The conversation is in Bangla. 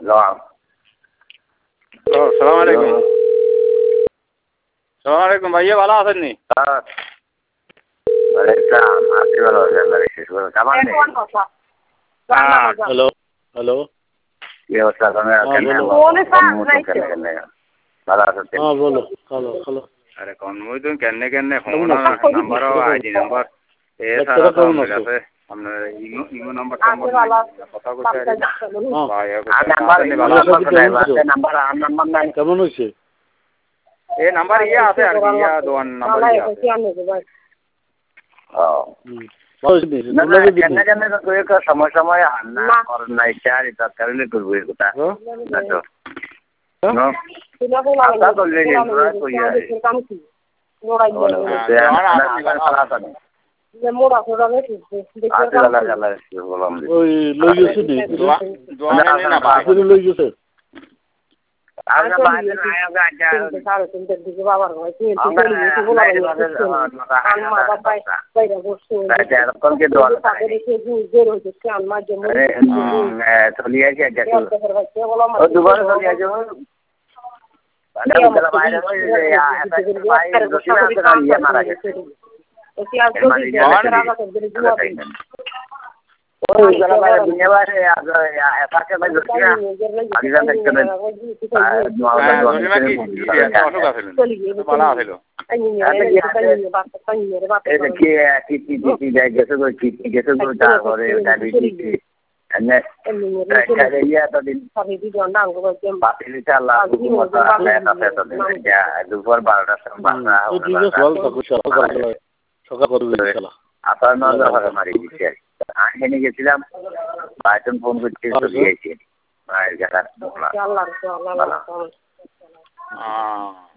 সালাম আলাইকুম। সালাম আলাইকুম ভাইয়া, ভালো আছেন নি? হ্যালো হ্যালো বলো হ্যালো হ্যালো আরে কোন মুই তুমি কেনে কেনে ফোন নাম্বার আইডি নাম্বার এ সারা তো আমার কাছে আপনার ইমো নাম্বার কথা বলতে কেমন হয়েছে? এই নাম্বার ইয়া আছে আর কি, ইয়া দোয়ান নাম্বার ইয়া আছে। সময় সময় হান্না করেন না ইচ্ছা আর তার কারণে করবো এই কথা ওই লই গেছে লই গেছে দুপুর 12টার আপনার নজর মারি দিচ্ছে আমি গেছিলাম বাইজন ফোন করতে চলে গেছি মায়ের গেলার